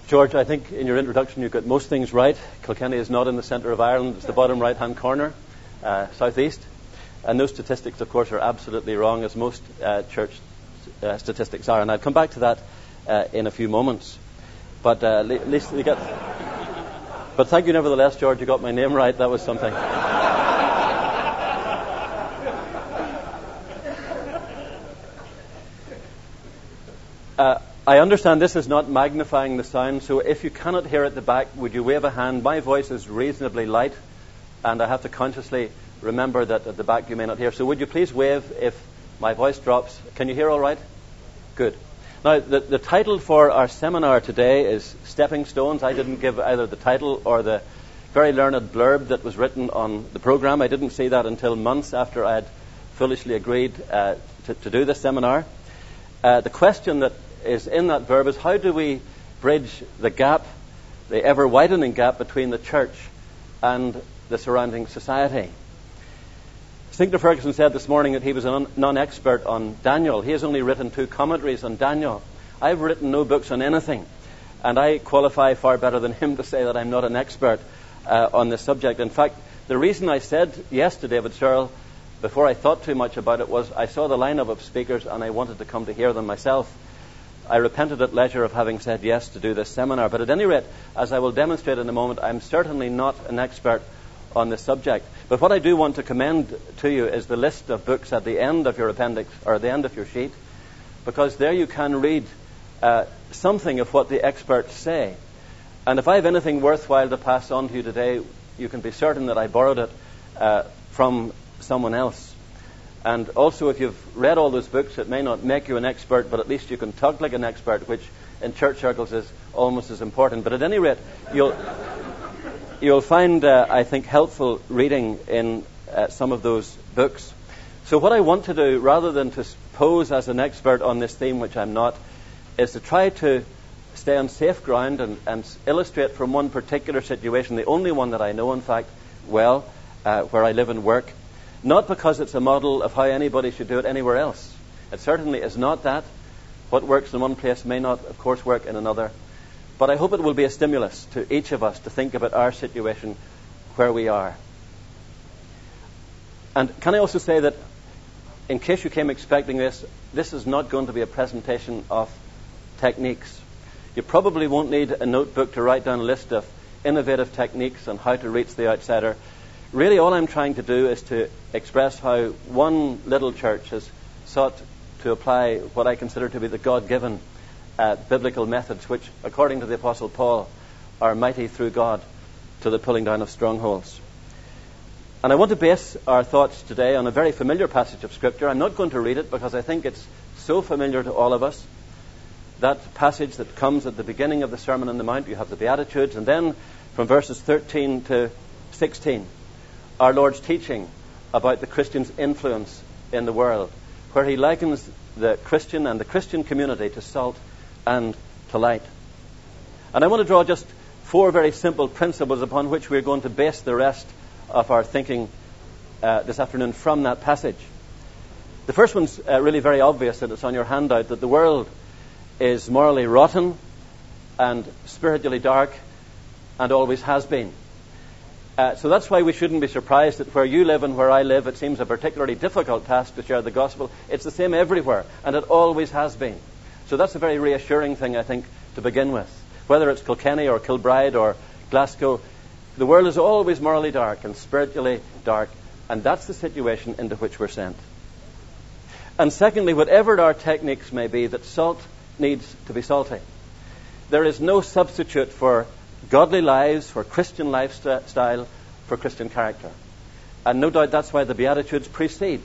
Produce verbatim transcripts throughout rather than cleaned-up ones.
George, I think in your introduction you got most things right. Kilkenny is not in the centre of Ireland. It's the bottom right-hand corner, uh, southeast. And those statistics, of course, are absolutely wrong, as most uh, church uh, statistics are. And I'll come back to that uh, in a few moments. But uh, at least you get... But thank you nevertheless, George. You got my name right. That was something. uh, I understand this is not magnifying the sound, so if you cannot hear at the back, would you wave a hand? My voice is reasonably light, and I have to consciously remember that at the back you may not hear. So would you please wave if my voice drops? Can you hear all right? Good. Now, the, the title for our seminar today is Stepping Stones. I didn't give either the title or the very learned blurb that was written on the program. I didn't see that until months after I had foolishly agreed uh, to, to do this seminar. Uh, the question that is in that verb is, how do we bridge the gap, the ever-widening gap between the church and the surrounding society? Sinclair Ferguson said this morning that he was a non-expert on Daniel. He has only written two commentaries on Daniel. I've written no books on anything, and I qualify far better than him to say that I'm not an expert uh, on this subject. In fact, the reason I said yes to David Searle before I thought too much about it was I saw the lineup of speakers and I wanted to come to hear them myself. I repented at leisure of having said yes to do this seminar. But at any rate, as I will demonstrate in a moment, I'm certainly not an expert on this subject. But what I do want to commend to you is the list of books at the end of your appendix, or the end of your sheet, because there you can read uh, something of what the experts say. And if I have anything worthwhile to pass on to you today, you can be certain that I borrowed it uh, from someone else. And also, if you've read all those books, it may not make you an expert, but at least you can talk like an expert, which in church circles is almost as important. But at any rate, you'll you'll find, uh, I think, helpful reading in uh, some of those books. So what I want to do, rather than to pose as an expert on this theme, which I'm not, is to try to stay on safe ground and, and illustrate from one particular situation, the only one that I know, in fact, well, uh, where I live and work. Not because it's a model of how anybody should do it anywhere else. It certainly is not that. What works in one place may not, of course, work in another. But I hope it will be a stimulus to each of us to think about our situation where we are. And can I also say that, in case you came expecting this, this is not going to be a presentation of techniques. You probably won't need a notebook to write down a list of innovative techniques on how to reach the outsider. Really, all I'm trying to do is to express how one little church has sought to apply what I consider to be the God-given uh, biblical methods, which, according to the Apostle Paul, are mighty through God to the pulling down of strongholds. And I want to base our thoughts today on a very familiar passage of Scripture. I'm not going to read it because I think it's so familiar to all of us. That passage that comes at the beginning of the Sermon on the Mount, you have the Beatitudes, and then from verses thirteen to sixteen, our Lord's teaching about the Christian's influence in the world, where he likens the Christian and the Christian community to salt and to light. And I want to draw just four very simple principles upon which we're going to base the rest of our thinking uh, this afternoon from that passage. The first one's uh, really very obvious, and it's on your handout, that the world is morally rotten and spiritually dark and always has been. Uh, so that's why we shouldn't be surprised that where you live and where I live, it seems a particularly difficult task to share the gospel. It's the same everywhere, and it always has been. So that's a very reassuring thing, I think, to begin with. Whether it's Kilkenny or Kilbride or Glasgow, the world is always morally dark and spiritually dark, and that's the situation into which we're sent. And secondly, whatever our techniques may be, that salt needs to be salty. There is no substitute for godly lives, for Christian lifestyle, for Christian character. And no doubt that's why the Beatitudes precede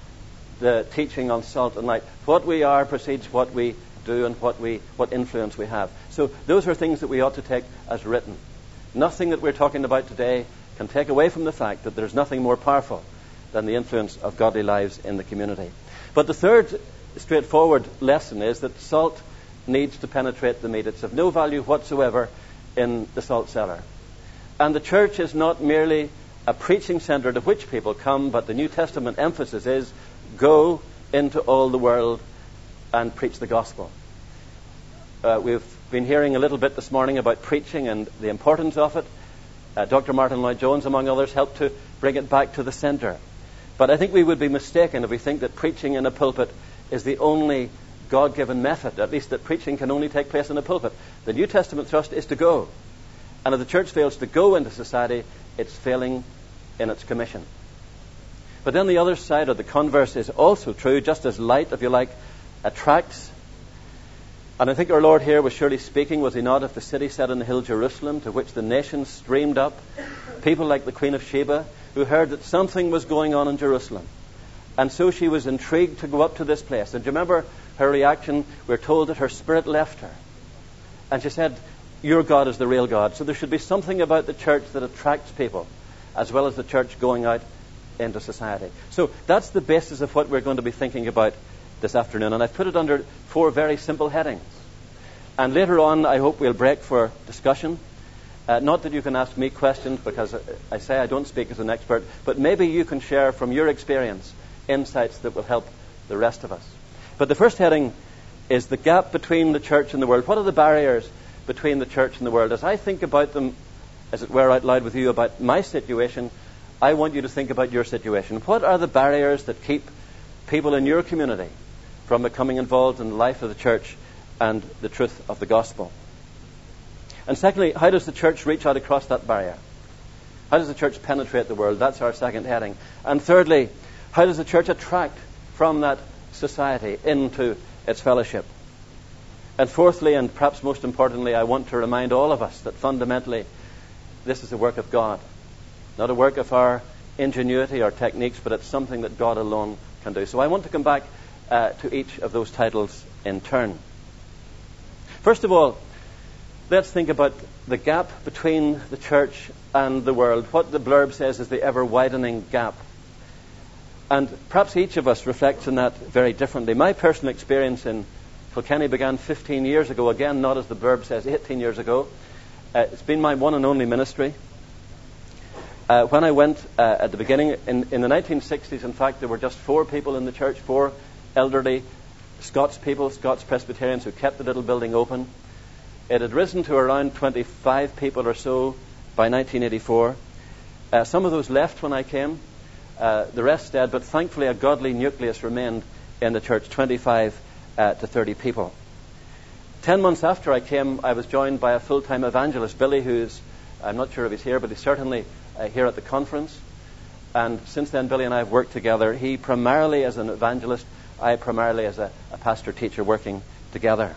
the teaching on salt and light. What we are precedes what we do and what we what influence we have. So those are things that we ought to take as written. Nothing that we're talking about today can take away from the fact that there's nothing more powerful than the influence of godly lives in the community. But the third straightforward lesson is that salt needs to penetrate the meat. It's of no value whatsoever in the salt cellar. And the church is not merely a preaching center to which people come, but the New Testament emphasis is go into all the world and preach the gospel. Uh, we've been hearing a little bit this morning about preaching and the importance of it. Uh, Doctor Martin Lloyd-Jones, among others, helped to bring it back to the center. But I think we would be mistaken if we think that preaching in a pulpit is the only God-given method, at least that preaching can only take place in a pulpit. The New Testament thrust is to go. And if the church fails to go into society, it's failing in its commission. But then the other side, or the converse, is also true. Just as light, if you like, attracts. And I think our Lord here was surely speaking, was he not, of the city set on the hill Jerusalem, to which the nations streamed up. People like the Queen of Sheba, who heard that something was going on in Jerusalem. And so she was intrigued to go up to this place. And do you remember her reaction? We're told that her spirit left her. And she said, your God is the real God. So there should be something about the church that attracts people, as well as the church going out into society. So that's the basis of what we're going to be thinking about this afternoon. And I've put it under four very simple headings. And later on, I hope we'll break for discussion. Uh, not that you can ask me questions, because I say I don't speak as an expert, but maybe you can share from your experience insights that will help the rest of us. But the first heading is the gap between the church and the world. What are the barriers between the church and the world? As I think about them, as it were, out loud with you about my situation, I want you to think about your situation. What are the barriers that keep people in your community from becoming involved in the life of the church and the truth of the gospel? And secondly, how does the church reach out across that barrier? How does the church penetrate the world? That's our second heading. And thirdly, how does the church attract from that society into its fellowship? And fourthly, and perhaps most importantly, I want to remind all of us that fundamentally this is a work of God. Not a work of our ingenuity or techniques, but it's something that God alone can do. So I want to come back uh, to each of those titles in turn. First of all, let's think about the gap between the church and the world. What the blurb says is the ever-widening gap. And perhaps each of us reflects on that very differently. My personal experience in Kilkenny began fifteen years ago. Again, not as the blurb says, eighteen years ago. Uh, it's been my one and only ministry. Uh, when I went uh, at the beginning, in, in the nineteen sixties, in fact, there were just four people in the church, four elderly Scots people, Scots Presbyterians, who kept the little building open. It had risen to around twenty-five people or so by nineteen eighty-four. Uh, some of those left when I came. Uh, the rest stayed, but thankfully a godly nucleus remained in the church, twenty-five uh, to thirty people. Ten months after I came, I was joined by a full-time evangelist, Billy, who's, I'm not sure if he's here, but he's certainly uh, here at the conference. And since then, Billy and I have worked together. He primarily as an evangelist, I primarily as a, a pastor-teacher working together.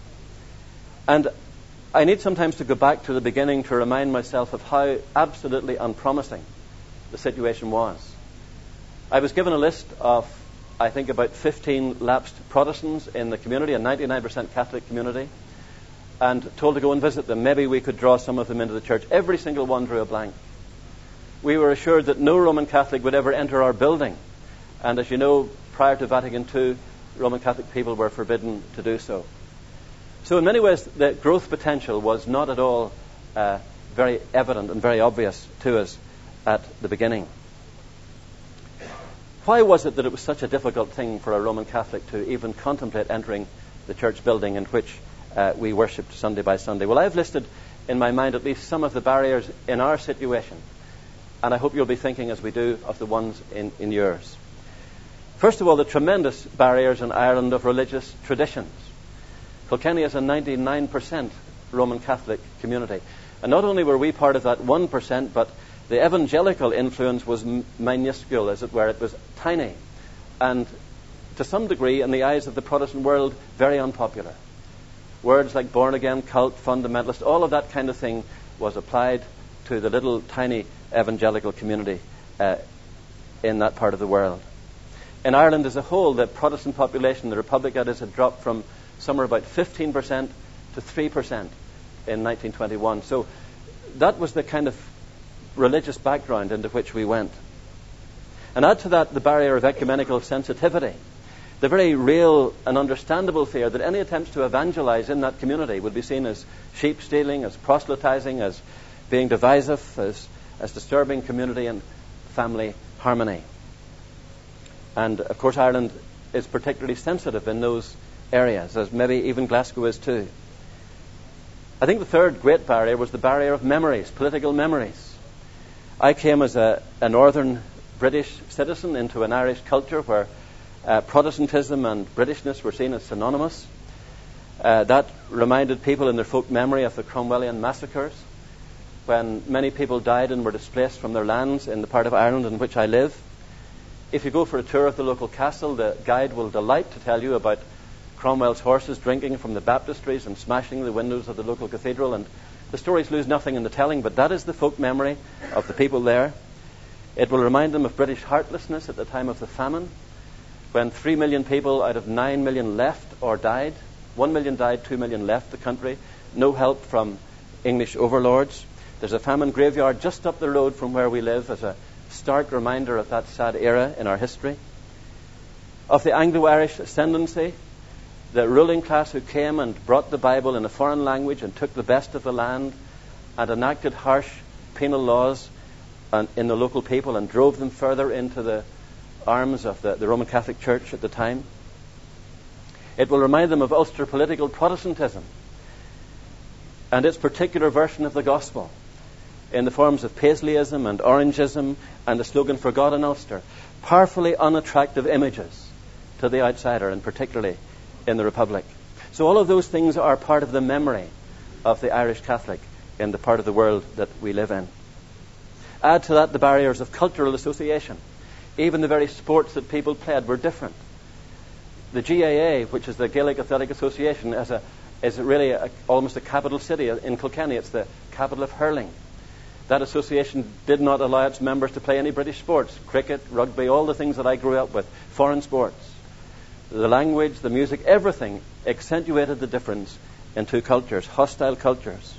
And I need sometimes to go back to the beginning to remind myself of how absolutely unpromising the situation was. I was given a list of, I think, about fifteen lapsed Protestants in the community, a ninety-nine percent Catholic community, and told to go and visit them. Maybe we could draw some of them into the church. Every single one drew a blank. We were assured that no Roman Catholic would ever enter our building. And as you know, prior to Vatican Two, Roman Catholic people were forbidden to do so. So in many ways, the growth potential was not at all uh, very evident and very obvious to us at the beginning. Why was it that it was such a difficult thing for a Roman Catholic to even contemplate entering the church building in which uh, we worshipped Sunday by Sunday? Well, I've listed in my mind at least some of the barriers in our situation, and I hope you'll be thinking as we do of the ones in, in yours. First of all, the tremendous barriers in Ireland of religious traditions. Kilkenny is a ninety-nine percent Roman Catholic community. And not only were we part of that one percent, but the evangelical influence was m- minuscule, as it were. It was tiny. And to some degree, in the eyes of the Protestant world, very unpopular. Words like born again, cult, fundamentalist, all of that kind of thing was applied to the little tiny evangelical community uh, in that part of the world. In Ireland as a whole, the Protestant population, the Republic that is, had dropped from somewhere about fifteen percent to three percent in nineteen twenty-one. So that was the kind of religious background into which we went. And add to that the barrier of ecumenical sensitivity, the very real and understandable fear that any attempts to evangelize in that community would be seen as sheep stealing, as proselytizing, as being divisive, as, as disturbing community and family harmony. And of course Ireland is particularly sensitive in those areas, as maybe even Glasgow is too. I think the third great barrier was the barrier of memories, political memories. I came as a, a northern British citizen into an Irish culture where uh, Protestantism and Britishness were seen as synonymous. Uh, that reminded people in their folk memory of the Cromwellian massacres, when many people died and were displaced from their lands in the part of Ireland in which I live. If you go for a tour of the local castle, the guide will delight to tell you about Cromwell's horses drinking from the baptistries and smashing the windows of the local cathedral, and the stories lose nothing in the telling, but that is the folk memory of the people there. It will remind them of British heartlessness at the time of the famine, when three million people out of nine million left or died. One million died, two million left the country. No help from English overlords. There's a famine graveyard just up the road from where we live as a stark reminder of that sad era in our history. Of the Anglo-Irish ascendancy, the ruling class who came and brought the Bible in a foreign language and took the best of the land and enacted harsh penal laws and, in the local people and drove them further into the arms of the, the Roman Catholic Church at the time. It will remind them of Ulster political Protestantism and its particular version of the gospel in the forms of Paisleyism and Orangeism and the slogan for God in Ulster. Powerfully unattractive images to the outsider, and particularly in the Republic. So all of those things are part of the memory of the Irish Catholic in the part of the world that we live in. Add to that the barriers of cultural association. Even the very sports that people played were different. The G A A, which is the Gaelic Athletic Association, is, a, is really a, almost a capital city in Kilkenny. It's the capital of hurling. That association did not allow its members to play any British sports, cricket, rugby, all the things that I grew up with, foreign sports. The language, the music, everything accentuated the difference in two cultures, hostile cultures.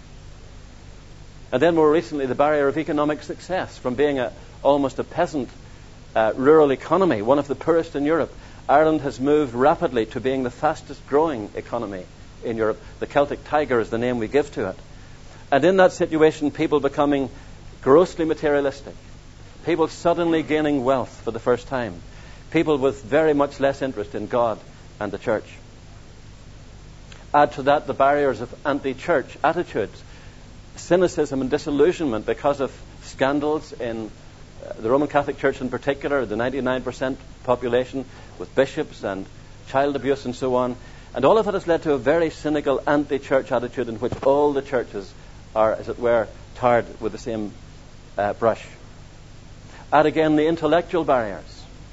And then more recently, the barrier of economic success. From being a, almost a peasant uh, rural economy, one of the poorest in Europe, Ireland has moved rapidly to being the fastest growing economy in Europe. The Celtic Tiger is the name we give to it. And in that situation, people becoming grossly materialistic, people suddenly gaining wealth for the first time, people with very much less interest in God and the church. Add to that the barriers of anti-church attitudes, cynicism and disillusionment because of scandals in uh, the Roman Catholic Church in particular, the ninety-nine percent population with bishops and child abuse and so on. And all of that has led to a very cynical anti-church attitude in which all the churches are, as it were, tarred with the same uh, brush. Add again the intellectual barriers.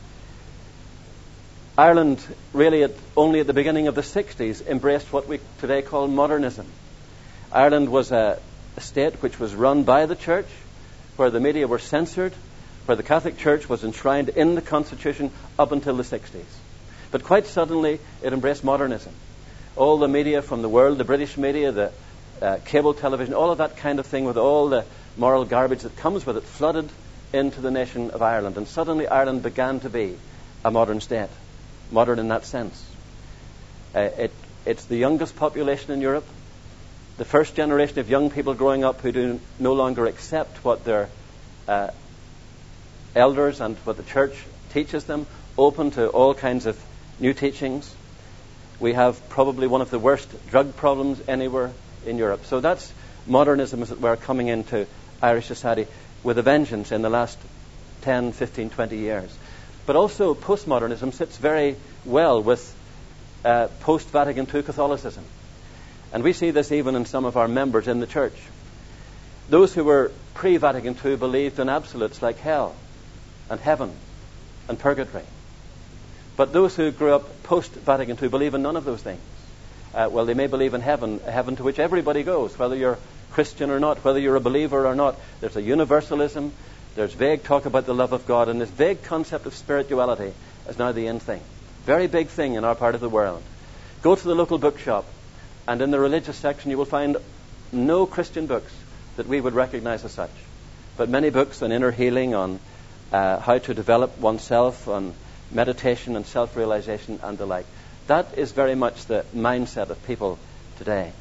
Ireland, really at, only at the beginning of the sixties, embraced what we today call modernism. Ireland was a, a state which was run by the church, where the media were censored, where the Catholic Church was enshrined in the Constitution up until the sixties. But quite suddenly, it embraced modernism. All the media from the world, the British media, the uh, cable television, all of that kind of thing with all the moral garbage that comes with it, flooded into the nation of Ireland. And suddenly Ireland began to be a modern state. Modern in that sense. Uh, it, it's the youngest population in Europe. The first generation of young people growing up who do no longer accept what their uh, elders and what the church teaches them, open to all kinds of new teachings. We have probably one of the worst drug problems anywhere in Europe. So that's modernism, as it were, coming into Irish society with a vengeance in the last ten, fifteen, twenty years. But also postmodernism sits very well with uh, post-Vatican two Catholicism. And we see this even in some of our members in the church. Those who were pre-Vatican two believed in absolutes like hell and heaven and purgatory. But those who grew up post-Vatican two believe in none of those things. Uh, well, they may believe in heaven, a heaven to which everybody goes, whether you're Christian or not, whether you're a believer or not. There's a universalism. There's vague talk about the love of God, and this vague concept of spirituality is now the in thing. Very big thing in our part of the world. Go to the local bookshop, and in the religious section you will find no Christian books that we would recognize as such, but many books on inner healing, on uh, how to develop oneself, on meditation and self-realization and the like. That is very much the mindset of people today.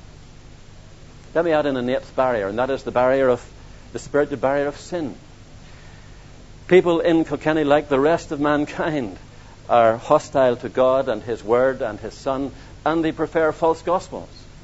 Let me add in an eighth barrier, and that is the barrier of the spiritual barrier of sin. People in Kilkenny, like the rest of mankind, are hostile to God and His Word and His Son, and they prefer false gospels.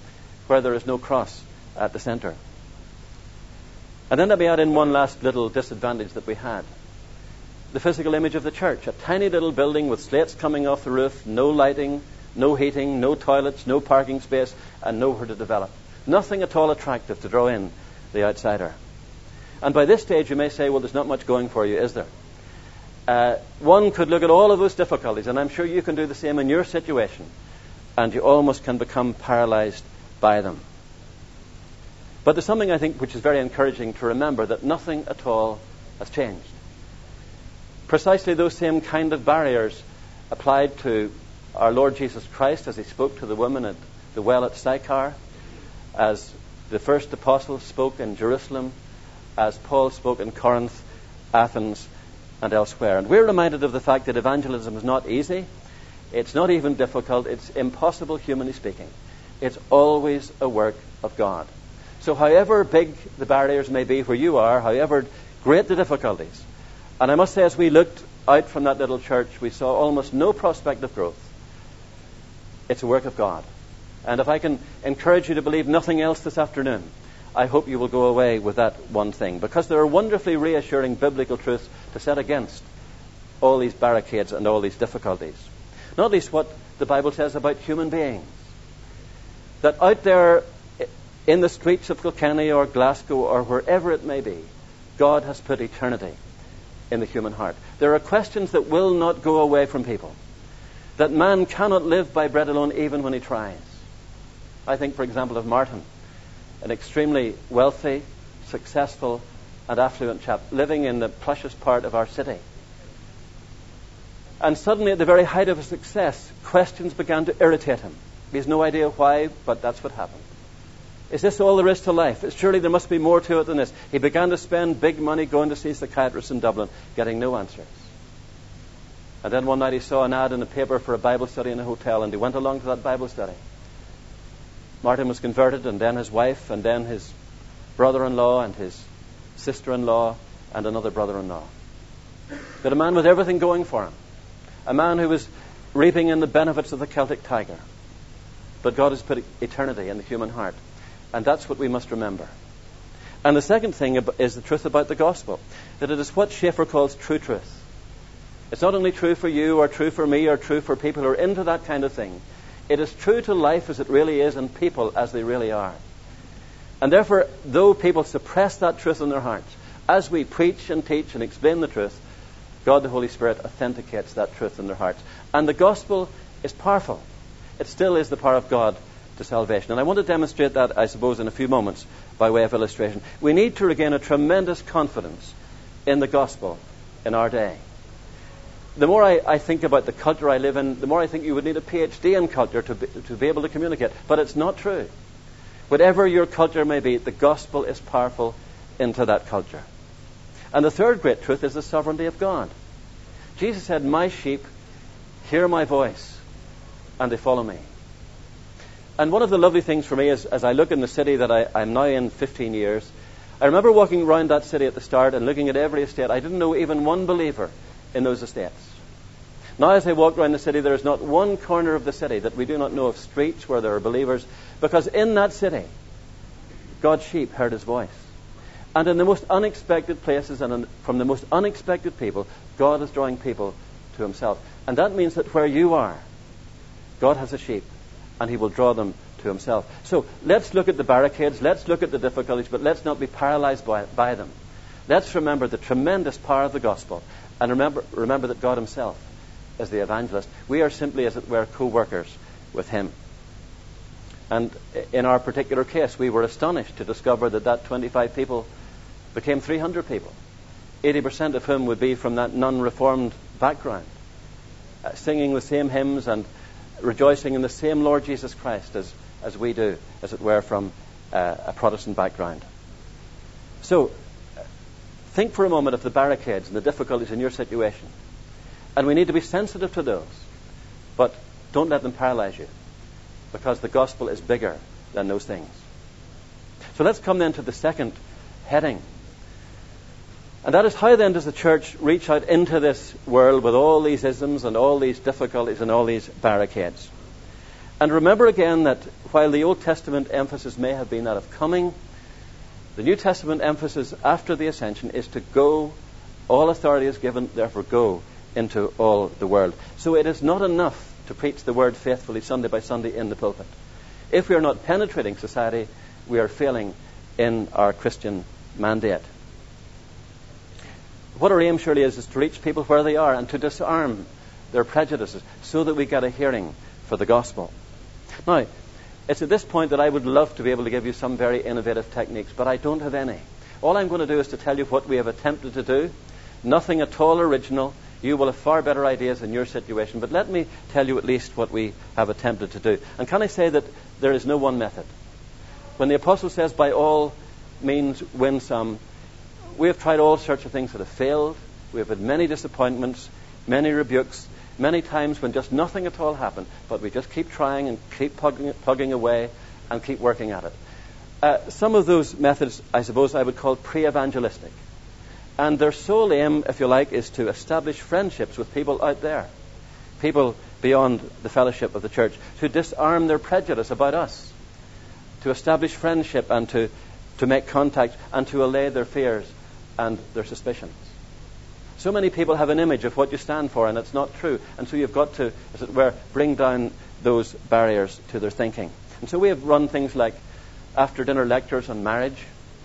where there is no cross at the center. And then let me add in one last little disadvantage that we had. The physical image of the church. A tiny little building with slates coming off the roof, no lighting, no heating, no toilets, no parking space, and nowhere to develop. Nothing at all attractive to draw in the outsider. And by this stage you may say, well, there's not much going for you, is there? Uh, one could look at all of those difficulties, and I'm sure you can do the same in your situation, and you almost can become paralyzed by them. But there's something I think which is very encouraging to remember, that nothing at all has changed. Precisely those same kind of barriers applied to our Lord Jesus Christ as he spoke to the woman at the well at Sychar, as the first apostles spoke in Jerusalem, as Paul spoke in Corinth, Athens, and elsewhere. And we're reminded of the fact that evangelism is not easy. It's not even difficult. It's impossible, humanly speaking. It's always a work of God. So however big the barriers may be where you are, however great the difficulties, and I must say, as we looked out from that little church, we saw almost no prospect of growth. It's a work of God. And if I can encourage you to believe nothing else this afternoon, I hope you will go away with that one thing, because there are wonderfully reassuring biblical truths to set against all these barricades and all these difficulties. Not least what the Bible says about human beings. That out there in the streets of Kilkenny or Glasgow or wherever it may be, God has put eternity in the human heart. There are questions that will not go away from people. That man cannot live by bread alone even when he tries. I think, for example, of Martin, an extremely wealthy, successful, and affluent chap living in the plushest part of our city. And suddenly, at the very height of his success, questions began to irritate him. He has no idea why, but that's what happened. Is this all there is to life? Surely there must be more to it than this. He began to spend big money going to see psychiatrists in Dublin, getting no answers. And then one night he saw an ad in the paper for a Bible study in a hotel, and he went along to that Bible study. Martin was converted, and then his wife, and then his brother-in-law, and his sister-in-law, and another brother-in-law. But a man with everything going for him. A man who was reaping in the benefits of the Celtic tiger. But God has put eternity in the human heart. And that's what we must remember. And the second thing is the truth about the gospel. That it is what Schaeffer calls true truth. It's not only true for you or true for me or true for people who are into that kind of thing. It is true to life as it really is and people as they really are. And therefore, though people suppress that truth in their hearts, as we preach and teach and explain the truth, God the Holy Spirit authenticates that truth in their hearts. And the gospel is powerful. It still is the power of God to salvation. And I want to demonstrate that, I suppose, in a few moments by way of illustration. We need to regain a tremendous confidence in the gospel in our day. The more I, I think about the culture I live in, the more I think you would need a PhD in culture to be, to be able to communicate. But it's not true. Whatever your culture may be, the gospel is powerful into that culture. And the third great truth is the sovereignty of God. Jesus said, "My sheep hear my voice, and they follow me." And one of the lovely things for me is, as I look in the city that I, I'm now in fifteen years, I remember walking around that city at the start and looking at every estate. I didn't know even one believer in those estates. Now as I walk around the city, there is not one corner of the city that we do not know of streets where there are believers, because in that city, God's sheep heard his voice. And in the most unexpected places and in, from the most unexpected people, God is drawing people to himself. And that means that where you are, God has a sheep, and he will draw them to himself. So let's look at the barricades, let's look at the difficulties, but let's not be paralyzed by, by them. Let's remember the tremendous power of the gospel, and remember, remember that God himself is the evangelist. We are simply, as it were, co-workers with him. And in our particular case, we were astonished to discover that that twenty-five people became three hundred people, eighty percent of whom would be from that non-reformed background, uh, singing the same hymns and rejoicing in the same Lord Jesus Christ as, as we do, as it were, from uh, a Protestant background. So, think for a moment of the barricades and the difficulties in your situation. And we need to be sensitive to those. But don't let them paralyze you, because the gospel is bigger than those things. So let's come then to the second heading. And that is, how then does the church reach out into this world with all these isms and all these difficulties and all these barricades? And remember again that while the Old Testament emphasis may have been that of coming, the New Testament emphasis after the ascension is to go. All authority is given, therefore go into all the world. So it is not enough to preach the word faithfully Sunday by Sunday in the pulpit. If we are not penetrating society, we are failing in our Christian mandate. What our aim surely is, is to reach people where they are and to disarm their prejudices so that we get a hearing for the gospel. Now, it's at this point that I would love to be able to give you some very innovative techniques, but I don't have any. All I'm going to do is to tell you what we have attempted to do. Nothing at all original. You will have far better ideas in your situation, but let me tell you at least what we have attempted to do. And can I say that there is no one method? When the apostle says, by all means win some, we have tried all sorts of things that have failed. We have had many disappointments, many rebukes, many times when just nothing at all happened, but we just keep trying and keep plugging, plugging away and keep working at it. Uh, some of those methods, I suppose, I would call pre-evangelistic. And their sole aim, if you like, is to establish friendships with people out there, people beyond the fellowship of the church, to disarm their prejudice about us, to establish friendship and to, to make contact and to allay their fears and their suspicions. So many people have an image of what you stand for, and it's not true. And so you've got to, as it were, bring down those barriers to their thinking. And so we have run things like after-dinner lectures on marriage.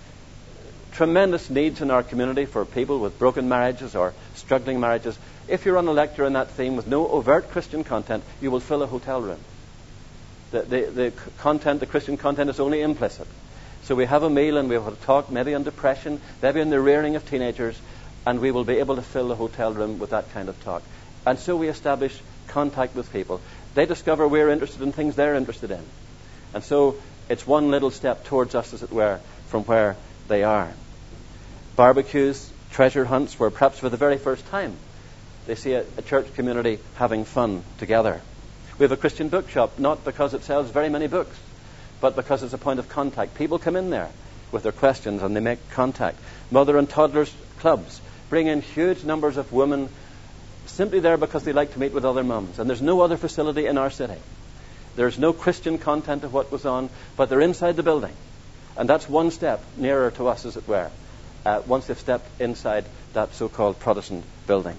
Tremendous needs in our community for people with broken marriages or struggling marriages. If you run a lecture on that theme with no overt Christian content, you will fill a hotel room. The, the, the content, the Christian content is only implicit. So we have a meal and we have a talk maybe on depression, maybe on the rearing of teenagers, and we will be able to fill the hotel room with that kind of talk. And so we establish contact with people. They discover we're interested in things they're interested in. And so it's one little step towards us, as it were, from where they are. Barbecues, treasure hunts, where perhaps for the very first time they see a, a church community having fun together. We have a Christian bookshop, not because it sells very many books, but because it's a point of contact. People come in there with their questions and they make contact. Mother and toddlers clubs bring in huge numbers of women simply there because they like to meet with other mums. And there's no other facility in our city. There's no Christian content of what goes on, but they're inside the building. And that's one step nearer to us, as it were, uh, once they've stepped inside that so-called Protestant building.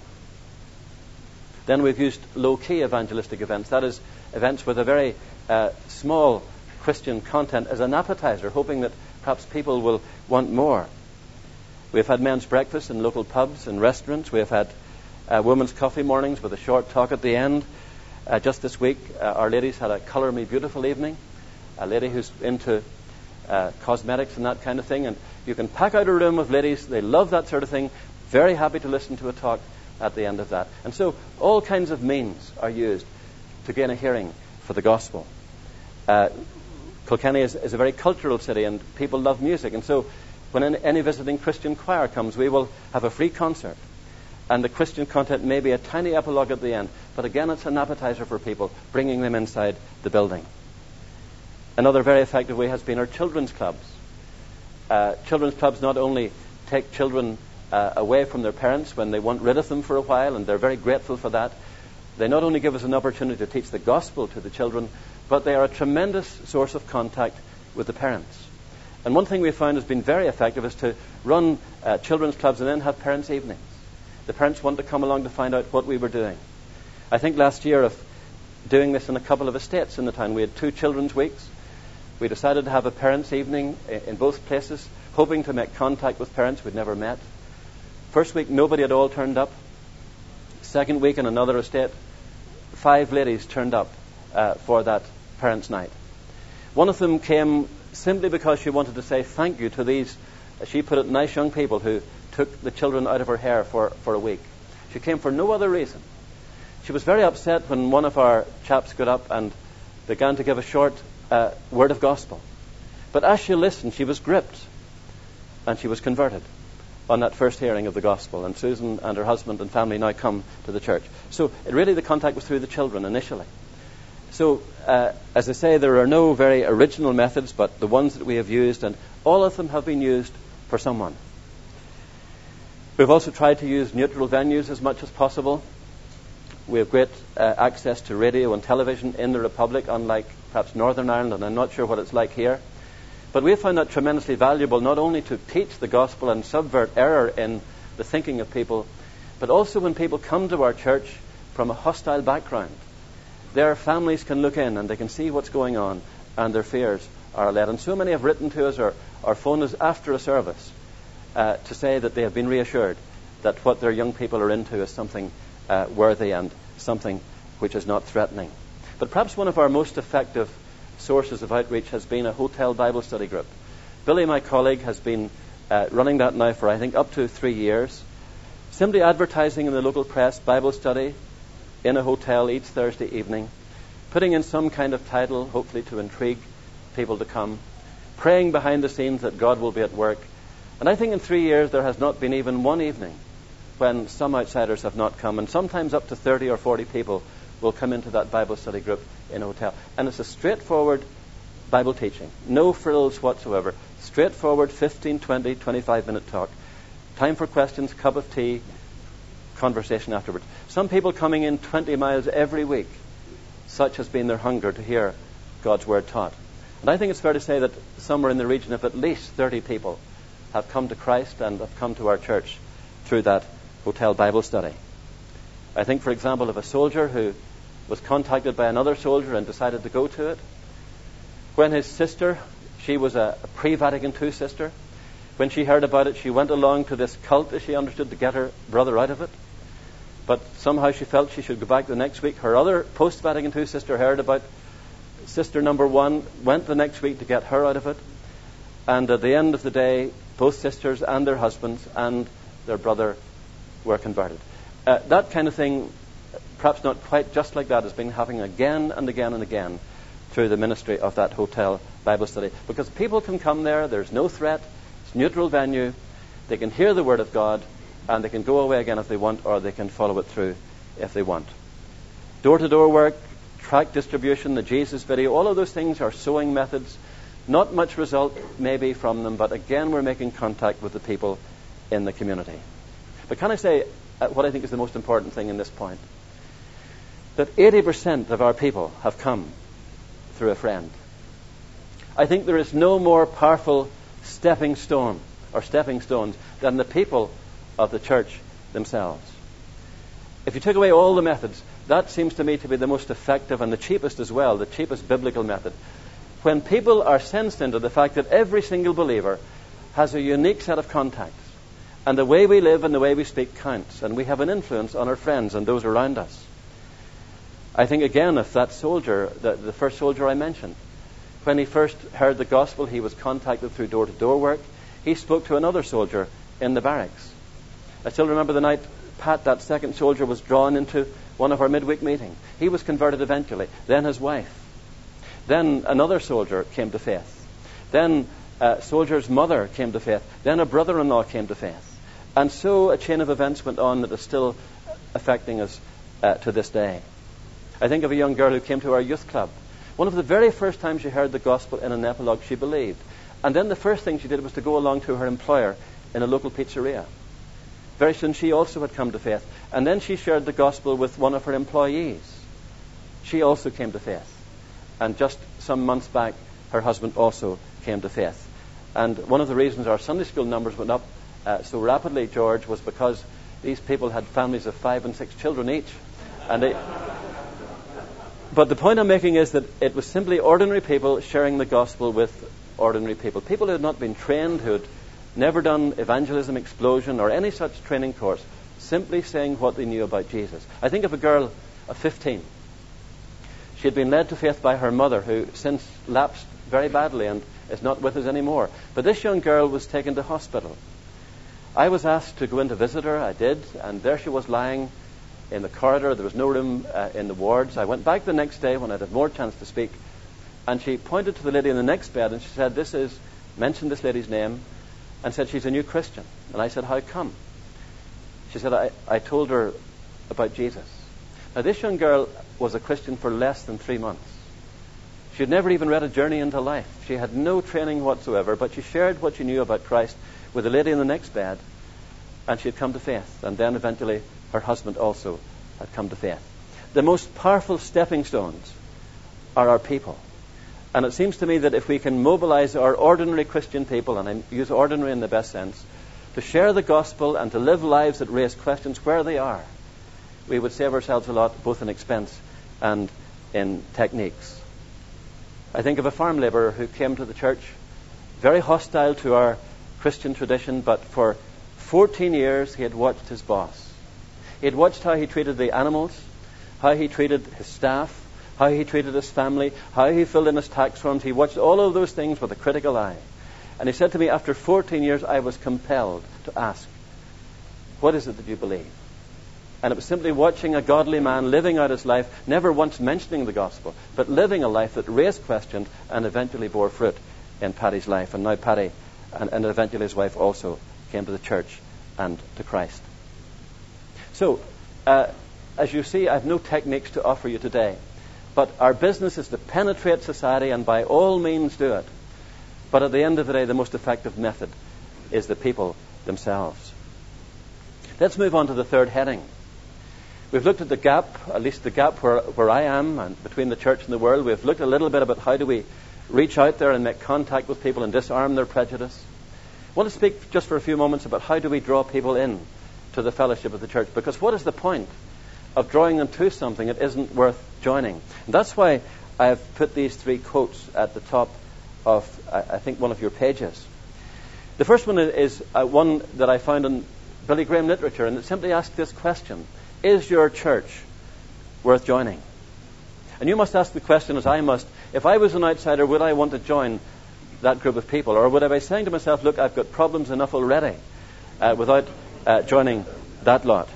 Then we've used low-key evangelistic events. That is, events with a very uh, small Christian content as an appetizer, hoping that perhaps people will want more. We've had men's breakfast in local pubs and restaurants. We have had uh, women's coffee mornings with a short talk at the end. Uh, just this week, uh, Our Ladies had a Colour Me Beautiful evening. A lady who's into uh, cosmetics and that kind of thing. And you can pack out a room of ladies. They love that sort of thing. Very happy to listen to a talk at the end of that. And so all kinds of means are used to gain a hearing for the gospel. Uh, Kilkenny is, is a very cultural city, and people love music. And so when any, any visiting Christian choir comes, we will have a free concert. And the Christian content may be a tiny epilogue at the end. But again, it's an appetizer for people, bringing them inside the building. Another very effective way has been our children's clubs. Uh, children's clubs not only take children uh, away from their parents when they want rid of them for a while, and they're very grateful for that. They not only give us an opportunity to teach the gospel to the children, but they are a tremendous source of contact with the parents. And one thing we found has been very effective is to run uh, children's clubs and then have parents' evenings. The parents want to come along to find out what we were doing. I think last year of doing this in a couple of estates in the town, we had two children's weeks. We decided to have a parents' evening in both places, hoping to make contact with parents we'd never met. First week, nobody at all turned up. Second week in another estate, five ladies turned up uh, for that parents' night. One of them came simply because she wanted to say thank you to these, as she put it, nice young people who took the children out of her hair for, for a week. She came for no other reason. She was very upset when one of our chaps got up and began to give a short uh, word of gospel. But as she listened, she was gripped, and she was converted on that first hearing of the gospel. And Susan and her husband and family now come to the church. So it really, the contact was through the children initially. So, uh, as I say, there are no very original methods, but the ones that we have used, and all of them have been used for someone. We've also tried to use neutral venues as much as possible. We have great uh, access to radio and television in the Republic, unlike perhaps Northern Ireland, and I'm not sure what it's like here. But we have found that tremendously valuable, not only to teach the gospel and subvert error in the thinking of people, but also when people come to our church from a hostile background. Their families can look in and they can see what's going on, and their fears are allayed. And so many have written to us or, or phoned us after a service uh, to say that they have been reassured that what their young people are into is something uh, worthy and something which is not threatening. But perhaps one of our most effective sources of outreach has been a hotel Bible study group. Billy, my colleague, has been uh, running that now for, I think, up to three years. Simply advertising in the local press, Bible study in a hotel each Thursday evening, putting in some kind of title, hopefully to intrigue people to come, praying behind the scenes that God will be at work. And I think in three years there has not been even one evening when some outsiders have not come. And sometimes up to thirty or forty people will come into that Bible study group in a hotel. And it's a straightforward Bible teaching. No frills whatsoever. Straightforward fifteen, twenty, twenty-five minute talk. Time for questions, cup of tea, conversation afterwards. Some people coming in twenty miles every week. Such has been their hunger to hear God's word taught. And I think it's fair to say that somewhere in the region of at least thirty people have come to Christ and have come to our church through that hotel Bible study. I think, for example, of a soldier who was contacted by another soldier and decided to go to it. When his sister, she was a, a pre-Vatican two sister, when she heard about it, she went along to this cult, as she understood, to get her brother out of it. But somehow she felt she should go back the next week. Her other post-Vatican two sister heard about sister number one, went the next week to get her out of it. And at the end of the day, both sisters and their husbands and their brother were converted. Uh, that kind of thing, perhaps not quite just like that, has been happening again and again and again through the ministry of that hotel Bible study. Because people can come there, there's no threat, it's a neutral venue, they can hear the Word of God, and they can go away again if they want, or they can follow it through if they want. Door-to-door work, tract distribution, the Jesus video, all of those things are sowing methods. Not much result maybe from them, but again we're making contact with the people in the community. But can I say uh, what I think is the most important thing in this point? That eighty percent of our people have come through a friend. I think there is no more powerful stepping stone or stepping stones than the people of the church themselves. If you took away all the methods, that seems to me to be the most effective and the cheapest as well, the cheapest biblical method. When people are sensed into the fact that every single believer has a unique set of contacts, and the way we live and the way we speak counts, and we have an influence on our friends and those around us. I think again, if that soldier, the, the first soldier I mentioned, when he first heard the gospel, he was contacted through door-to-door work. He spoke to another soldier in the barracks. I still remember the night Pat, that second soldier, was drawn into one of our midweek meetings. He was converted eventually. Then his wife. Then another soldier came to faith. Then a soldier's mother came to faith. Then a brother-in-law came to faith. And so a chain of events went on that is still affecting us uh, to this day. I think of a young girl who came to our youth club. One of the very first times she heard the gospel in an epilogue, she believed. And then the first thing she did was to go along to her employer in a local pizzeria. Very soon she also had come to faith. And then she shared the gospel with one of her employees. She also came to faith. And just some months back, her husband also came to faith. And one of the reasons our Sunday school numbers went up uh, so rapidly, George, was because these people had families of five and six children each. And they... But the point I'm making is that it was simply ordinary people sharing the gospel with ordinary people. People who had not been trained, who had never done evangelism explosion or any such training course, simply saying what they knew about Jesus. I think of a girl of fifteen. She had been led to faith by her mother, who since lapsed very badly and is not with us anymore. But this young girl was taken to hospital. I was asked to go in to visit her. I did, and there she was lying in the corridor. There was no room uh, in the wards. I went back the next day when I had more chance to speak, and she pointed to the lady in the next bed and she said, this is, mentioned this lady's name, and said she's a new Christian. And I said, how come? She said, I, I told her about Jesus. Now this young girl was a Christian for less than three months. She had never even read A Journey into Life. She had no training whatsoever, but she shared what she knew about Christ with the lady in the next bed, and she had come to faith. And then eventually her husband also had come to faith. the most powerful stepping stones are our people. And it seems to me that if we can mobilize our ordinary Christian people, and I use ordinary in the best sense, to share the gospel and to live lives that raise questions where they are, we would save ourselves a lot, both in expense and in techniques. I think of a farm labourer who came to the church, very hostile to our Christian tradition, but for fourteen years he had watched his boss. He had watched how he treated the animals, how he treated his staff, how he treated his family, how he filled in his tax forms. He watched all of those things with a critical eye. And he said to me, after fourteen years, I was compelled to ask, what is it that you believe? And it was simply watching a godly man living out his life, never once mentioning the gospel, but living a life that raised questions and eventually bore fruit in Paddy's life. And now Paddy and, and eventually his wife also came to the church and to Christ. So, uh, as you see, I have no techniques to offer you today. But our business is to penetrate society and by all means do it. But at the end of the day, the most effective method is the people themselves. Let's move on to the third heading. We've looked at the gap, at least the gap where, where I am and between the church and the world. We've looked a little bit about how do we reach out there and make contact with people and disarm their prejudice. I want to speak just for a few moments about how do we draw people in to the fellowship of the church. Because what is the point of drawing them to something that isn't worth joining? And that's why I've put these three quotes at the top of, I think, one of your pages. The first one is uh, one that I found in Billy Graham literature, and it simply asks this question: is your church worth joining? And you must ask the question, as I must, if I was an outsider, would I want to join that group of people? Or would I be saying to myself, look, I've got problems enough already uh, without uh, joining that lot?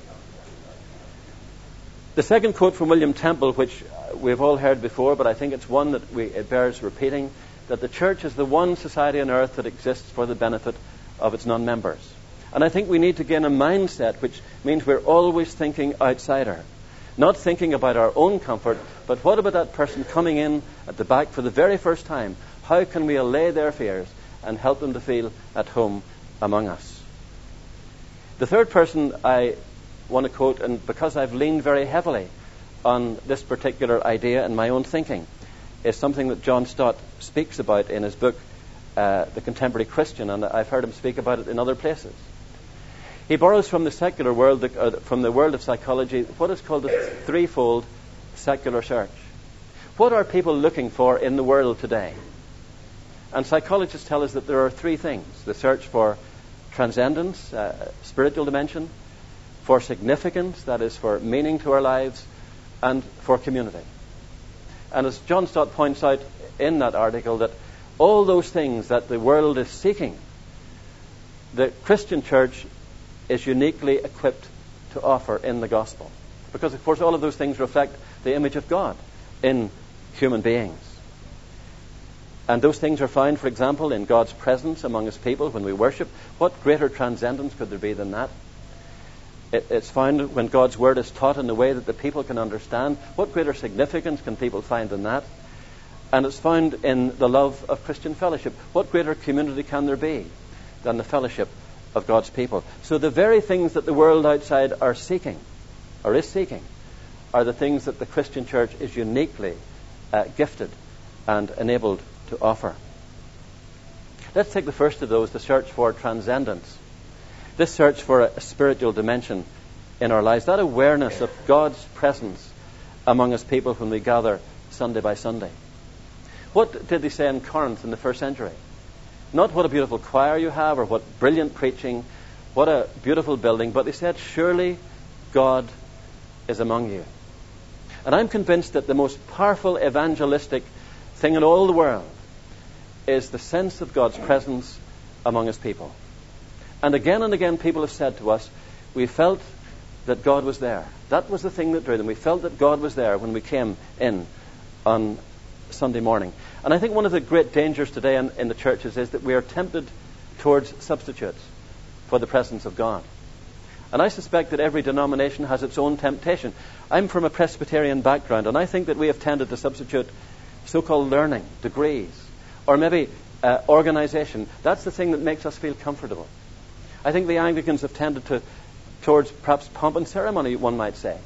The second quote from William Temple, which we've all heard before, but I think it's one that we, it bears repeating, that the church is the one society on earth that exists for the benefit of its non-members. And I think we need to gain a mindset which means we're always thinking outsider. Not thinking about our own comfort, but what about that person coming in at the back for the very first time? How can we allay their fears and help them to feel at home among us? The third person I want to quote, and because I've leaned very heavily on this particular idea in my own thinking, is something that John Stott speaks about in his book, uh, The Contemporary Christian, and I've heard him speak about it in other places. He borrows from the secular world, the, uh, from the world of psychology, what is called a threefold secular search. What are people looking for in the world today? And psychologists tell us that there are three things: the search for transcendence, uh, spiritual dimension; for significance, that is, for meaning to our lives; and for community. And as John Stott points out in that article, that all those things that the world is seeking, the Christian church is uniquely equipped to offer in the gospel. Because, of course, all of those things reflect the image of God in human beings. And those things are found, for example, in God's presence among His people when we worship. What greater transcendence could there be than that? It, it's found when God's Word is taught in a way that the people can understand. What greater significance can people find than that? And it's found in the love of Christian fellowship. What greater community can there be than the fellowship of God's people? So the very things that the world outside are seeking, or is seeking, are the things that the Christian church is uniquely uh, gifted and enabled to offer. Let's take the first of those, the search for transcendence. This search for a spiritual dimension in our lives, that awareness of God's presence among His people when we gather Sunday by Sunday. What did they say in Corinth in the first century? Not what a beautiful choir you have, or what brilliant preaching, what a beautiful building, but they said, surely God is among you. And I'm convinced that the most powerful evangelistic thing in all the world is the sense of God's presence among His people. And again and again people have said to us, we felt that God was there. That was the thing that drew them. We felt that God was there when we came in on Sunday morning. And I think one of the great dangers today in, in the churches is that we are tempted towards substitutes for the presence of God. And I suspect that every denomination has its own temptation. I'm from a Presbyterian background, and I think that we have tended to substitute so-called learning, degrees, or maybe uh, organization. That's the thing that makes us feel comfortable. I think the Anglicans have tended to towards perhaps pomp and ceremony, one might say.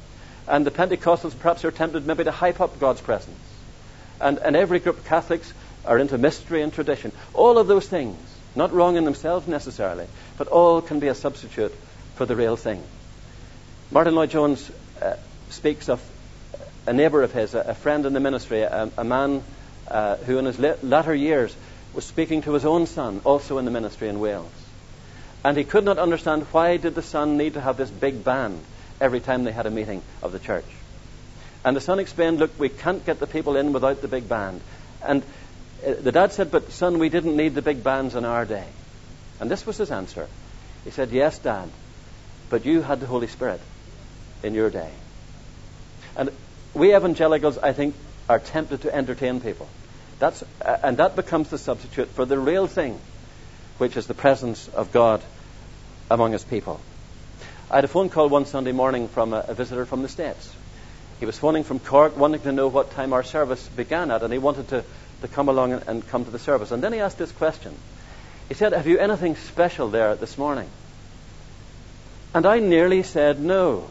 And the Pentecostals perhaps are tempted maybe to hype up God's presence. And, and every group of Catholics are into mystery and tradition. All of those things, not wrong in themselves necessarily, but all can be a substitute for the real thing. Martin Lloyd-Jones uh, speaks of a neighbour of his, a, a friend in the ministry, a, a man uh, who in his la- latter years was speaking to his own son, also in the ministry in Wales. And he could not understand why did the son need to have this big band every time they had a meeting of the church. And the son explained, look, we can't get the people in without the big band. And uh, the dad said, but son, we didn't need the big bands in our day. And this was his answer. He said, yes, Dad, but you had the Holy Spirit in your day. And we evangelicals, I think, are tempted to entertain people. That's uh, and that becomes the substitute for the real thing, which is the presence of God among His people. I had a phone call one Sunday morning from a, a visitor from the States. He was phoning from Cork, wanting to know what time our service began at, and he wanted to, to come along and, and come to the service. And then he asked this question. He said, have you anything special there this morning? And I nearly said no.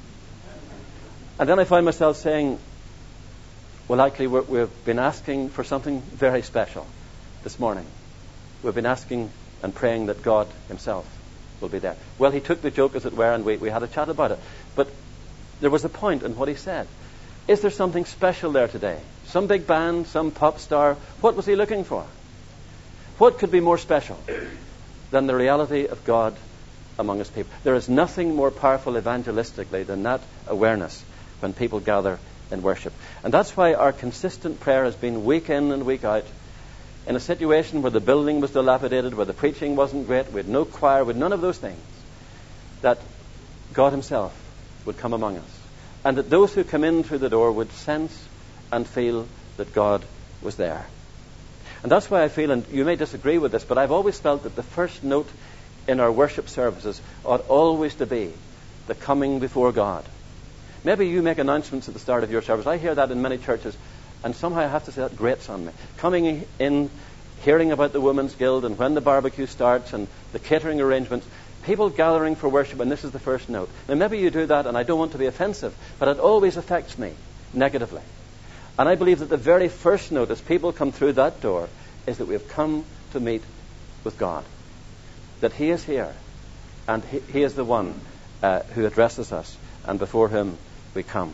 And then I found myself saying, well, actually, we're, we've been asking for something very special this morning. We've been asking and praying that God Himself will be there. Well, he took the joke, as it were, and we, we had a chat about it. But there was a point in what he said. Is there something special there today? Some big band, some pop star? What was he looking for? What could be more special than the reality of God among His people? There is nothing more powerful evangelistically than that awareness when people gather in worship. And that's why our consistent prayer has been week in and week out, in a situation where the building was dilapidated, where the preaching wasn't great, we had no choir, we had none of those things, that God Himself would come among us. And that those who come in through the door would sense and feel that God was there. And that's why I feel, and you may disagree with this, but I've always felt that the first note in our worship services ought always to be the coming before God. Maybe you make announcements at the start of your service. I hear that in many churches, and somehow I have to say that grates on me. Coming in, hearing about the Women's Guild and when the barbecue starts and the catering arrangements, people gathering for worship, and this is the first note. Now maybe you do that, and I don't want to be offensive, but it always affects me negatively. And I believe that the very first note as people come through that door is that we have come to meet with God. That He is here, and He, he is the one uh, who addresses us, and before Him we come.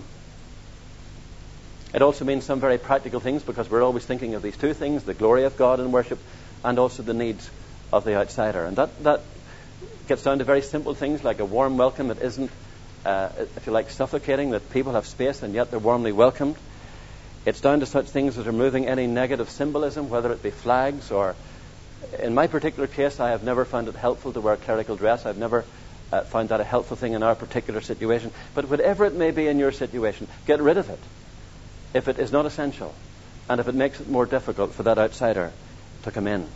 It also means some very practical things, because we're always thinking of these two things, the glory of God in worship and also the needs of the outsider. And that, that gets down to very simple things like a warm welcome that isn't, uh, if you like, suffocating, that people have space and yet they're warmly welcomed. It's down to such things as removing any negative symbolism, whether it be flags or, in my particular case, I have never found it helpful to wear clerical dress. I've never uh, found that a helpful thing in our particular situation. But whatever it may be in your situation, get rid of it if it is not essential and if it makes it more difficult for that outsider to come in.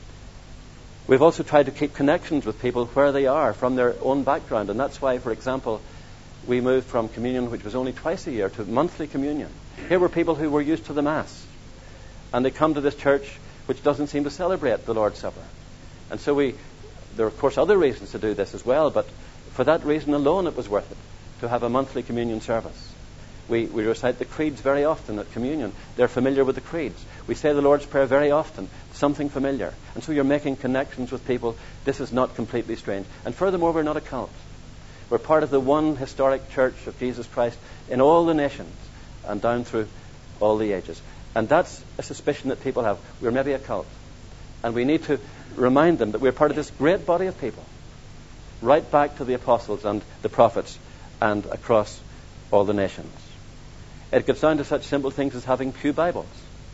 We've also tried to keep connections with people where they are from their own background, and that's why, for example, we moved from communion, which was only twice a year, to monthly communion. Here were people who were used to the Mass, and they come to this church which doesn't seem to celebrate the Lord's Supper. And so we, there are of course other reasons to do this as well, but for that reason alone it was worth it to have a monthly communion service. We, we recite the creeds very often at communion. They're familiar with the creeds. We say the Lord's Prayer very often, something familiar. And so you're making connections with people. This is not completely strange. And furthermore, we're not a cult. We're part of the one historic church of Jesus Christ in all the nations and down through all the ages. And that's a suspicion that people have. We're maybe a cult. And we need to remind them that we're part of this great body of people, right back to the apostles and the prophets and across all the nations. It gets down to such simple things as having pew Bibles.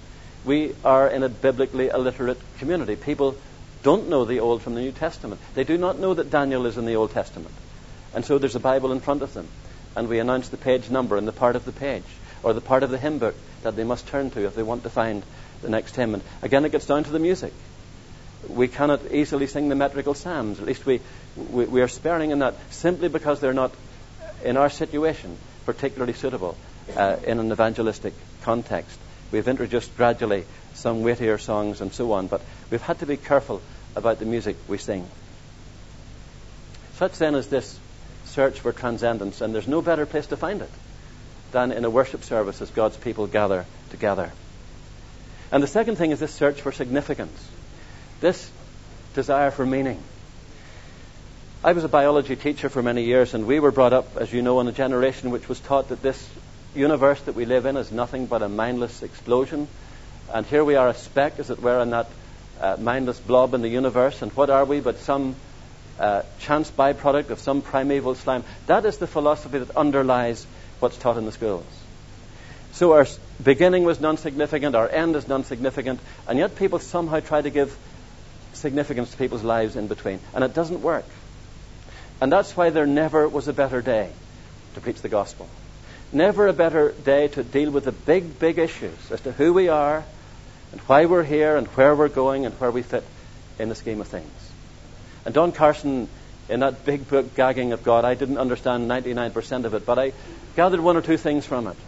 We are in a biblically illiterate community. People don't know the Old from the New Testament. They do not know that Daniel is in the Old Testament. And so there's a Bible in front of them, and we announce the page number and the part of the page, or the part of the hymn book that they must turn to if they want to find the next hymn. And again, it gets down to the music. We cannot easily sing the metrical psalms. At least we, we, we are sparing in that, simply because they're not, in our situation, particularly suitable uh, in an evangelistic context. We've introduced gradually some weightier songs and so on, but we've had to be careful about the music we sing. Such then is this search for transcendence, and there's no better place to find it than in a worship service as God's people gather together. And the second thing is this search for significance, this desire for meaning. I was a biology teacher for many years, and we were brought up, as you know, in a generation which was taught that this universe that we live in is nothing but a mindless explosion. And here we are, a speck, as it were, in that uh, mindless blob in the universe. And what are we but some uh, chance byproduct of some primeval slime? That is the philosophy that underlies what's taught in the schools. So our beginning was non-significant, our end is non-significant, and yet people somehow try to give significance to people's lives in between. And it doesn't work. And that's why there never was a better day to preach the gospel. Never a better day to deal with the big, big issues as to who we are and why we're here and where we're going and where we fit in the scheme of things. And Don Carson, in that big book, Gagging of God, I didn't understand ninety-nine percent of it, but I gathered one or two things from it.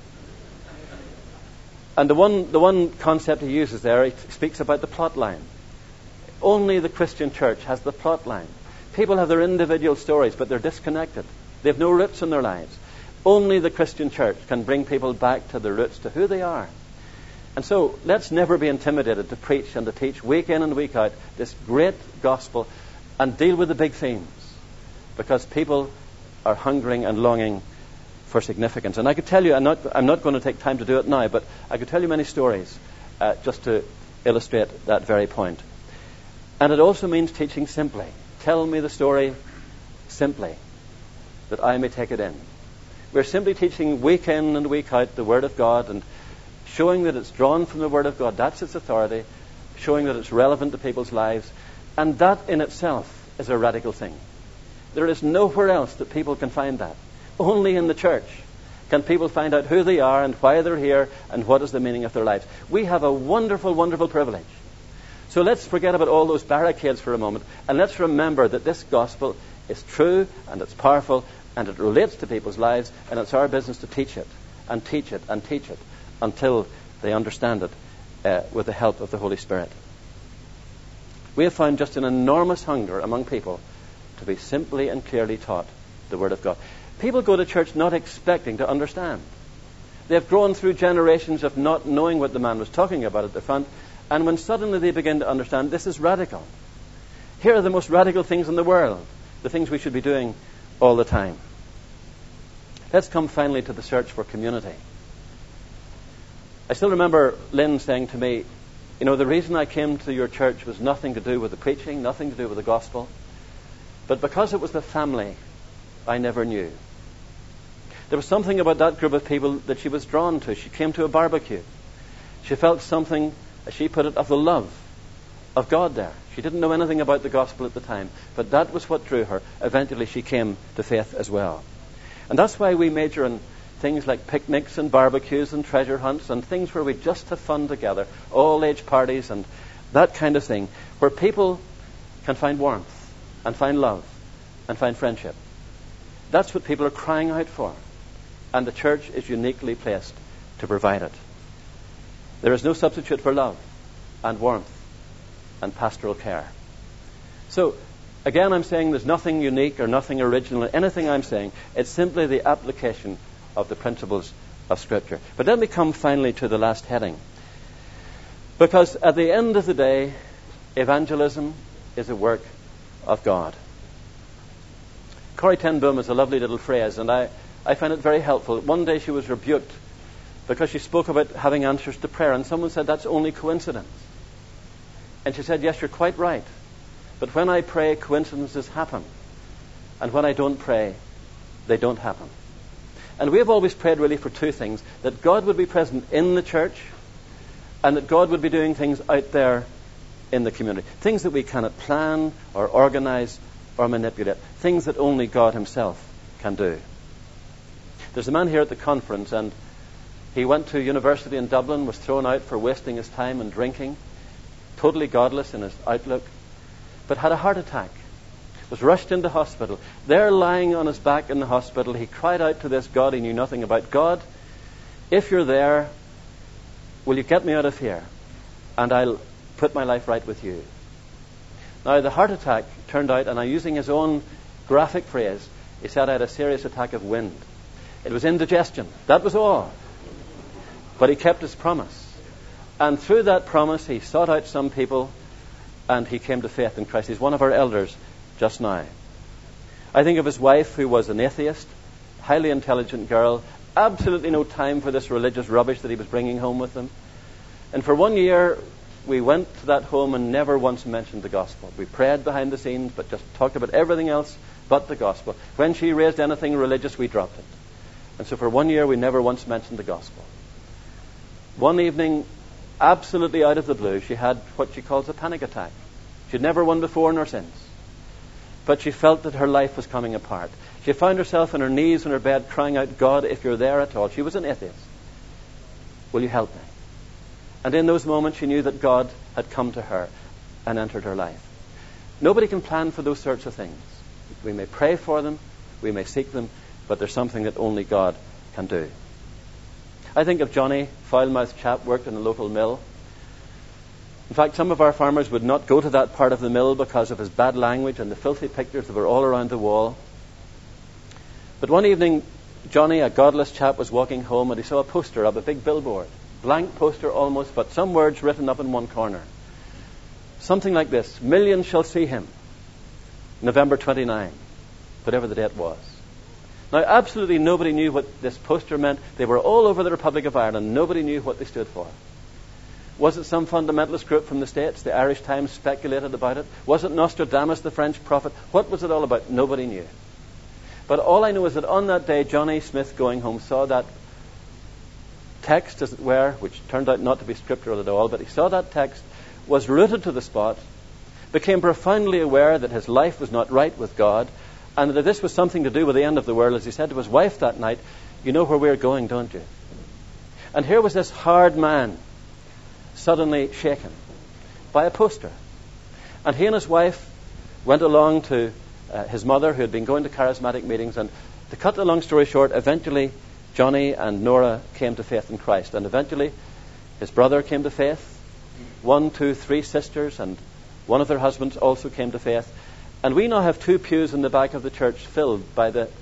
And the one, the one concept he uses there, he speaks about the plot line. Only the Christian church has the plot line. People have their individual stories, but they're disconnected. They have no roots in their lives. Only the Christian church can bring people back to the roots, to who they are. And so let's never be intimidated to preach and to teach week in and week out this great gospel and deal with the big themes, because people are hungering and longing for significance. And I could tell you, I'm not, I'm not going to take time to do it now, but I could tell you many stories uh, just to illustrate that very point. And it also means teaching simply. Tell me the story simply, that I may take it in. We're simply teaching week in and week out the Word of God and showing that it's drawn from the Word of God. That's its authority. Showing that it's relevant to people's lives. And that in itself is a radical thing. There is nowhere else that people can find that. Only in the church can people find out who they are and why they're here and what is the meaning of their lives. We have a wonderful, wonderful privilege. So let's forget about all those barricades for a moment, and let's remember that this gospel is true and it's powerful and it relates to people's lives, and it's our business to teach it and teach it and teach it until they understand it uh, with the help of the Holy Spirit. We have found just an enormous hunger among people to be simply and clearly taught the Word of God. People go to church not expecting to understand. They've grown through generations of not knowing what the man was talking about at the front, and when suddenly they begin to understand, this is radical. Here are the most radical things in the world, the things we should be doing all the time. Let's come finally to the search for community. I still remember Lynn saying to me, you know, the reason I came to your church was nothing to do with the preaching, nothing to do with the gospel, but because it was the family I never knew. There was something about that group of people that she was drawn to. She came to a barbecue. She felt something, as she put it, of the love of God there. She didn't know anything about the gospel at the time, but that was what drew her. Eventually she came to faith as well. And that's why we major in things like picnics and barbecues and treasure hunts and things where we just have fun together, all age parties and that kind of thing, where people can find warmth and find love and find friendship. That's what people are crying out for. And the church is uniquely placed to provide it. There is no substitute for love and warmth and pastoral care. So, again, I'm saying there's nothing unique or nothing original in anything I'm saying. It's simply the application of the principles of Scripture. But let me come finally to the last heading. Because at the end of the day, evangelism is a work of God. Corrie ten Boom is a lovely little phrase, and I, I find it very helpful. One day she was rebuked because she spoke about having answers to prayer, and someone said, that's only coincidence. And she said, yes, you're quite right. But when I pray, coincidences happen. And when I don't pray, they don't happen. And we have always prayed really for two things. That God would be present in the church, and that God would be doing things out there in the community. Things that we cannot plan or organize or manipulate. Things that only God himself can do. There's a man here at the conference, and he went to university in Dublin, was thrown out for wasting his time and drinking, totally godless in his outlook, but had a heart attack, was rushed into hospital. There, lying on his back in the hospital, he cried out to this God he knew nothing about, God, if you're there, will you get me out of here? And I'll put my life right with you. Now, the heart attack turned out, and I'm using his own graphic phrase, he said, I had a serious attack of wind. It was indigestion. That was all. But he kept his promise. And through that promise, he sought out some people and he came to faith in Christ. He's one of our elders just now. I think of his wife, who was an atheist, highly intelligent girl, absolutely no time for this religious rubbish that he was bringing home with him. And for one year, we went to that home and never once mentioned the gospel. We prayed behind the scenes, but just talked about everything else but the gospel. When she raised anything religious, we dropped it. And so for one year, we never once mentioned the gospel. One evening, absolutely out of the blue, she had what she calls a panic attack. She'd never won before nor since. But she felt that her life was coming apart. She found herself on her knees in her bed crying out, God, if you're there at all. She was an atheist. Will you help me? And in those moments she knew that God had come to her and entered her life. Nobody can plan for those sorts of things. We may pray for them, we may seek them, but there's something that only God can do. I think of Johnny, foul-mouthed chap, worked in a local mill. In fact, some of our farmers would not go to that part of the mill because of his bad language and the filthy pictures that were all around the wall. But one evening, Johnny, a godless chap, was walking home and he saw a poster up, a big billboard. Blank poster almost, but some words written up in one corner. Something like this: millions shall see him, November twenty-ninth, whatever the date was. Now, absolutely nobody knew what this poster meant. They were all over the Republic of Ireland. Nobody knew what they stood for. Was it some fundamentalist group from the States? The Irish Times speculated about it. Was it Nostradamus, the French prophet? What was it all about? Nobody knew. But all I know is that on that day, Johnny Smith, going home, saw that text, as it were, which turned out not to be scriptural at all, but he saw that text, was rooted to the spot, became profoundly aware that his life was not right with God, and that this was something to do with the end of the world. As he said to his wife that night, you know where we're going, don't you? And here was this hard man suddenly shaken by a poster. And he and his wife went along to uh, his mother, who had been going to charismatic meetings, and to cut the long story short, eventually Johnny and Nora came to faith in Christ. And eventually his brother came to faith. One, two, three sisters, and one of their husbands also came to faith. And we now have two pews in the back of the church filled by the